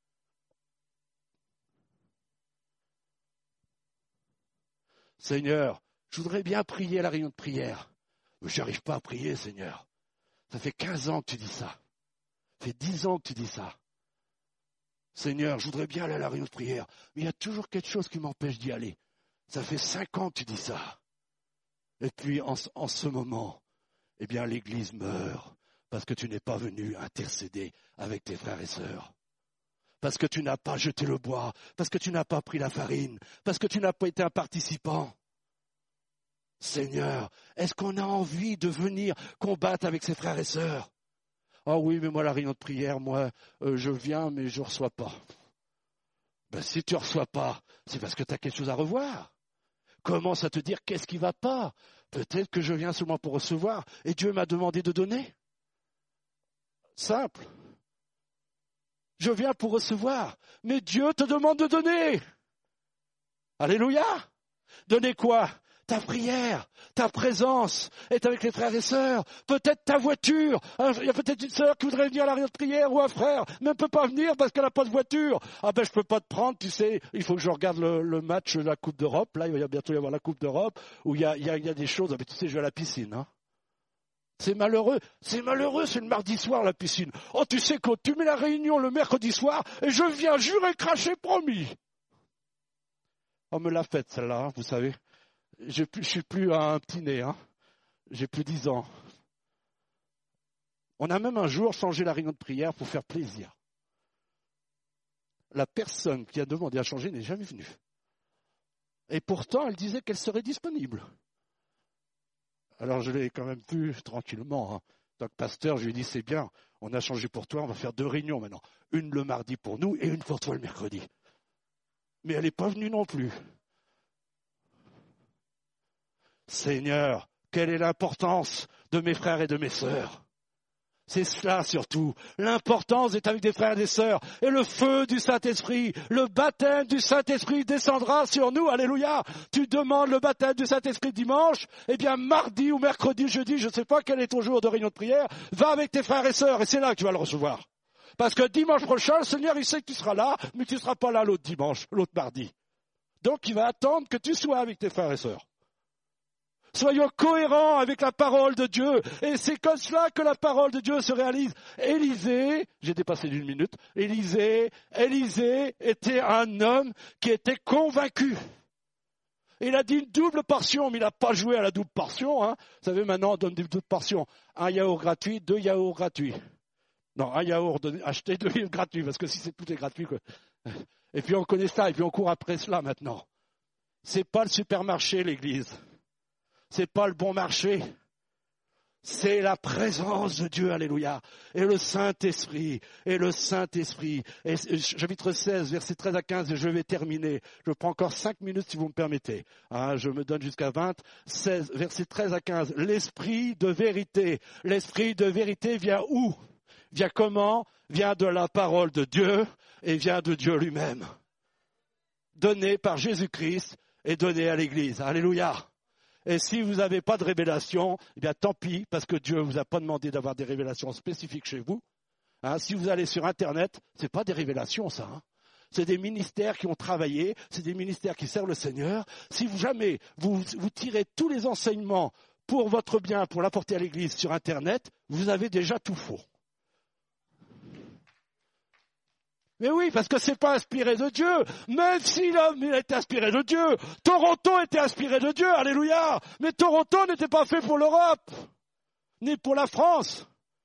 S1: Seigneur, je voudrais bien prier à la réunion de prière. Mais je n'arrive pas à prier, Seigneur. Ça fait 15 ans que tu dis ça. Ça fait 10 ans que tu dis ça.
S3: Seigneur, je voudrais bien aller à la réunion de prière, mais il y a toujours quelque chose qui m'empêche d'y aller. Ça fait 5 ans que tu dis ça. Et puis, en ce moment, eh bien, l'Église meurt parce que tu n'es pas venu intercéder avec tes frères et sœurs. Parce que tu n'as pas jeté le bois, parce que tu n'as pas pris la farine, parce que tu n'as pas été un participant. Seigneur, est-ce qu'on a envie de venir combattre avec ses frères et sœurs? Ah oui, mais moi, la réunion de prière, je viens, mais je ne reçois pas. Ben, si tu ne reçois pas, c'est parce que tu as quelque chose à revoir. Commence à te dire qu'est-ce qui ne va pas. Peut-être que je viens seulement pour recevoir et Dieu m'a demandé de donner. Simple. Je viens pour recevoir, mais Dieu te demande de donner. Alléluia. Donner quoi? Ta prière, ta présence, être avec les frères et sœurs, peut-être ta voiture. Il y a peut-être une sœur qui voudrait venir à la réunion de prière ou un frère, mais ne peut pas venir parce qu'elle n'a pas de voiture. Ah ben je peux pas te prendre, tu sais, il faut que je regarde le match de la Coupe d'Europe. Là, il va bientôt y avoir la Coupe d'Europe où il y a des choses. Ah ben tu sais, je vais à la piscine. Hein. C'est malheureux, c'est le mardi soir la piscine. Oh tu sais quand tu mets la réunion le mercredi soir et je viens jurer, cracher, promis. On me l'a faite celle-là, hein, vous savez. Je suis plus un petit nez, hein. J'ai plus 10 ans. On a même un jour changé la réunion de prière pour faire plaisir. La personne qui a demandé à changer n'est jamais venue. Et pourtant, elle disait qu'elle serait disponible. Alors je l'ai quand même vu tranquillement. Hein. En tant que pasteur, je lui ai dit, c'est bien, on a changé pour toi, on va faire 2 réunions maintenant. Une le mardi pour nous et une pour toi le mercredi. Mais elle n'est pas venue non plus. Seigneur, quelle est l'importance de mes frères et de mes sœurs? C'est cela surtout. L'importance d'être avec des frères et des sœurs. Et le feu du Saint-Esprit, le baptême du Saint-Esprit descendra sur nous. Alléluia. Tu demandes le baptême du Saint-Esprit dimanche. Eh bien, mardi ou mercredi, jeudi, je ne sais pas quel est ton jour de réunion de prière. Va avec tes frères et sœurs et c'est là que tu vas le recevoir. Parce que dimanche prochain, le Seigneur, il sait que tu seras là, mais tu ne seras pas là l'autre dimanche, l'autre mardi. Donc, il va attendre que tu sois avec tes frères et sœurs. Soyons cohérents avec la parole de Dieu. Et c'est comme cela que la parole de Dieu se réalise. Élisée, j'ai dépassé d'1 minute, Élisée était un homme qui était convaincu. Il a dit une double portion, mais il n'a pas joué à la double portion. Hein. Vous savez, maintenant, on donne des doubles portions. 1 yaourt gratuit, 2 yaourts gratuits. Non, 1 yaourt acheté, 2 yaourts gratuits, parce que si c'est tout est gratuit, quoi. Et puis on connaît ça, et puis on court après cela maintenant. C'est pas le supermarché, l'église. C'est pas le bon marché. C'est la présence de Dieu, alléluia. Et le Saint-Esprit. Et chapitre 16, versets 13 à 15, et je vais terminer. Je prends encore 5 minutes si vous me permettez. Hein, je me donne jusqu'à 20. 16, versets 13 à 15. L'esprit de vérité. L'esprit de vérité vient où? Vient comment? Vient de la parole de Dieu et vient de Dieu lui-même. Donné par Jésus-Christ et donné à l'Église. Alléluia. Et si vous n'avez pas de révélation, eh bien tant pis, parce que Dieu ne vous a pas demandé d'avoir des révélations spécifiques chez vous. Hein, si vous allez sur Internet, ce n'est pas des révélations ça. Hein. C'est des ministères qui ont travaillé, c'est des ministères qui servent le Seigneur. Si jamais vous tirez tous les enseignements pour votre bien, pour l'apporter à l'Église sur Internet, vous avez déjà tout faux. Mais oui, parce que c'est pas inspiré de Dieu. Même si l'homme il était inspiré de Dieu. Toronto était inspiré de Dieu, alléluia. Mais Toronto n'était pas fait pour l'Europe, ni pour la France.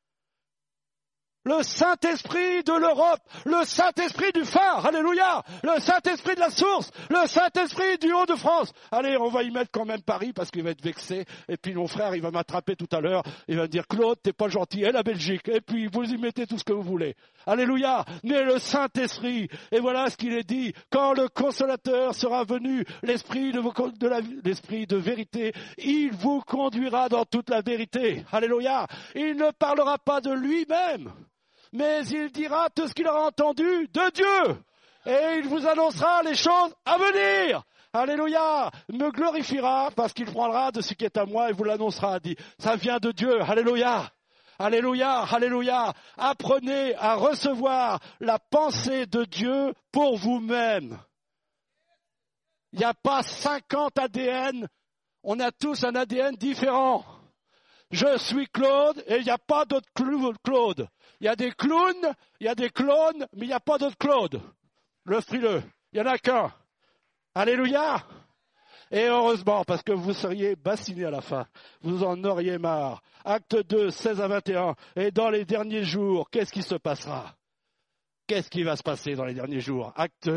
S3: Le Saint-Esprit de l'Europe, le Saint-Esprit du phare, alléluia, le Saint-Esprit de la source, le Saint-Esprit du Haut-de-France. Allez, on va y mettre quand même Paris parce qu'il va être vexé. Et puis mon frère, il va m'attraper tout à l'heure. Il va me dire, Claude, t'es pas gentil. Et la Belgique. Et puis vous y mettez tout ce que vous voulez. Alléluia, mais le Saint-Esprit. Et voilà ce qu'il est dit. Quand le Consolateur sera venu, l'Esprit de vérité, il vous conduira dans toute la vérité. Alléluia. Il ne parlera pas de lui-même, mais il dira tout ce qu'il aura entendu de Dieu. Et il vous annoncera les choses à venir. Alléluia. Il me glorifiera parce qu'il prendra de ce qui est à moi et vous l'annoncera. Dit, ça vient de Dieu. Alléluia. Alléluia. Alléluia. Apprenez à recevoir la pensée de Dieu pour vous-même. Il n'y a pas 50 ADN. On a tous un ADN différent. Je suis Claude et il n'y a pas d'autre Claude. Il y a des clowns, il y a des clones, mais il n'y a pas d'autre Claude. Le frileux, il n'y en a qu'un. Alléluia. Et heureusement, parce que vous seriez bassinés à la fin. Vous en auriez marre. Acte 2, 16 à 21. Et dans les derniers jours, qu'est-ce qui se passera? Qu'est-ce qui va se passer dans les derniers jours? Acte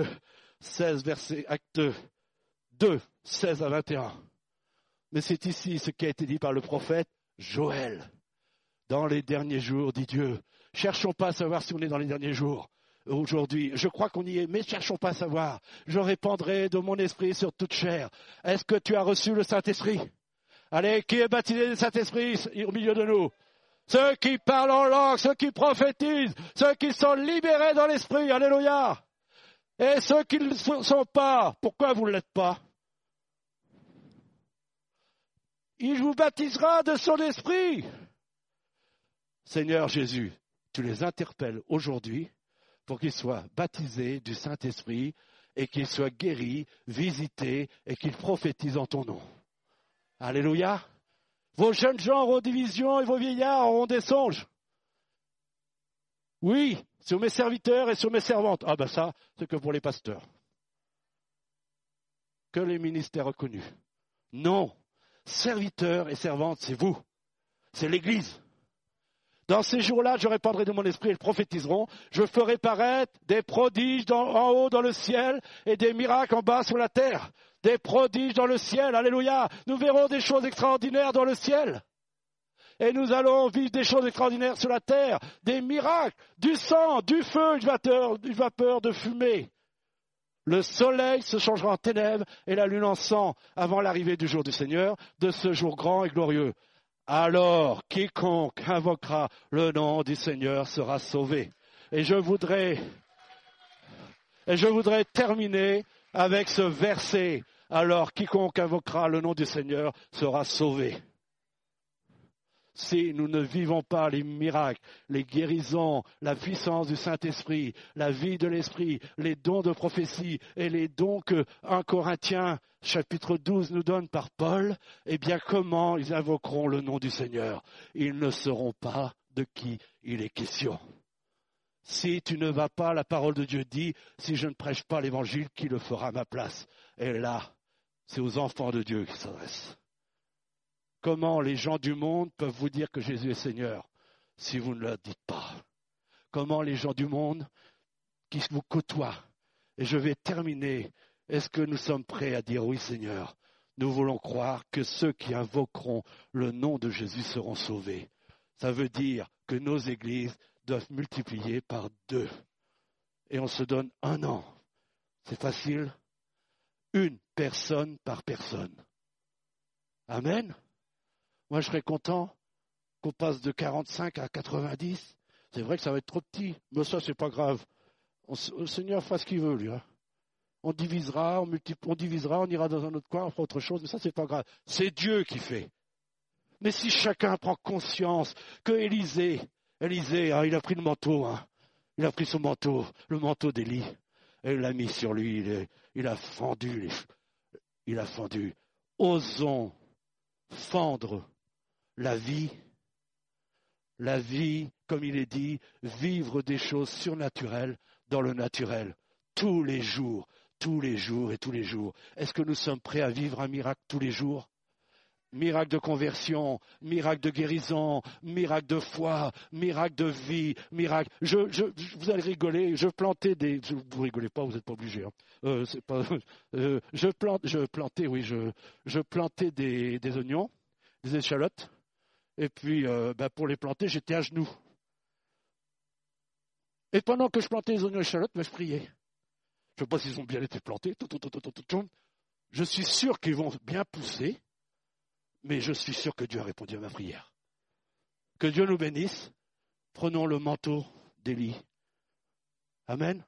S3: 2, 16 à 21. Mais c'est ici ce qui a été dit par le prophète Joël. Dans les derniers jours, dit Dieu. Cherchons pas à savoir si on est dans les derniers jours. Aujourd'hui, je crois qu'on y est, mais cherchons pas à savoir. Je répandrai de mon esprit sur toute chair. Est-ce que tu as reçu le Saint-Esprit? Allez, qui est baptisé du Saint-Esprit au milieu de nous? Ceux qui parlent en langue, ceux qui prophétisent, ceux qui sont libérés dans l'esprit, alléluia. Et ceux qui ne le sont pas, pourquoi vous ne l'êtes pas? Il vous baptisera de son esprit. Seigneur Jésus, tu les interpelles aujourd'hui pour qu'ils soient baptisés du Saint-Esprit et qu'ils soient guéris, visités et qu'ils prophétisent en ton nom. Alléluia. Vos jeunes gens auront des visions et vos vieillards auront des songes. Oui, sur mes serviteurs et sur mes servantes. Ah ben ça, c'est que pour les pasteurs. Que les ministères reconnus. Non, serviteurs et servantes, c'est vous. C'est l'Église. Dans ces jours-là, je répandrai de mon esprit et ils prophétiseront. Je ferai paraître des prodiges en haut dans le ciel et des miracles en bas sur la terre. Des prodiges dans le ciel, alléluia. Nous verrons des choses extraordinaires dans le ciel. Et nous allons vivre des choses extraordinaires sur la terre. Des miracles, du sang, du feu, une vapeur de fumée. Le soleil se changera en ténèbres et la lune en sang avant l'arrivée du jour du Seigneur, de ce jour grand et glorieux. Alors, quiconque invoquera le nom du Seigneur sera sauvé. Et je voudrais terminer avec ce verset. Alors, quiconque invoquera le nom du Seigneur sera sauvé. Si nous ne vivons pas les miracles, les guérisons, la puissance du Saint-Esprit, la vie de l'Esprit, les dons de prophétie et les dons que 1 Corinthiens chapitre 12 nous donne par Paul, eh bien comment ils invoqueront le nom du Seigneur? Ils ne sauront pas de qui il est question. Si tu ne vas pas, la parole de Dieu dit, si je ne prêche pas l'évangile, qui le fera à ma place? Et là, c'est aux enfants de Dieu qu'il s'adresse. Comment les gens du monde peuvent vous dire que Jésus est Seigneur si vous ne le dites pas? Comment les gens du monde qui vous côtoient? Et je vais terminer. Est-ce que nous sommes prêts à dire oui Seigneur? Nous voulons croire que ceux qui invoqueront le nom de Jésus seront sauvés. Ça veut dire que nos églises doivent multiplier par 2. Et on se donne 1 an. C'est facile. 1 personne par personne. Amen. Moi, je serais content qu'on passe de 45 à 90. C'est vrai que ça va être trop petit, mais ça, c'est pas grave. Le Seigneur fera ce qu'il veut, lui. Hein. On divisera, on ira dans un autre coin, on fera autre chose, mais ça, c'est pas grave. C'est Dieu qui fait. Mais si chacun prend conscience que Élisée, il a pris le manteau, hein. Il a pris son manteau, le manteau d'Élie, et il l'a mis sur lui, il a fendu. Osons fendre la vie, comme il est dit, vivre des choses surnaturelles dans le naturel, tous les jours. Est-ce que nous sommes prêts à vivre un miracle tous les jours? Miracle de conversion, miracle de guérison, miracle de foi, miracle de vie, miracle. Vous allez rigoler, vous rigolez pas, vous n'êtes pas obligés. Hein. Je plantais des oignons, des échalotes. Et puis, pour les planter, j'étais à genoux. Et pendant que je plantais les oignons et les échalotes, je priais. Je ne sais pas s'ils ont bien été plantés. Je suis sûr qu'ils vont bien pousser, mais je suis sûr que Dieu a répondu à ma prière. Que Dieu nous bénisse. Prenons le manteau d'Élie. Amen.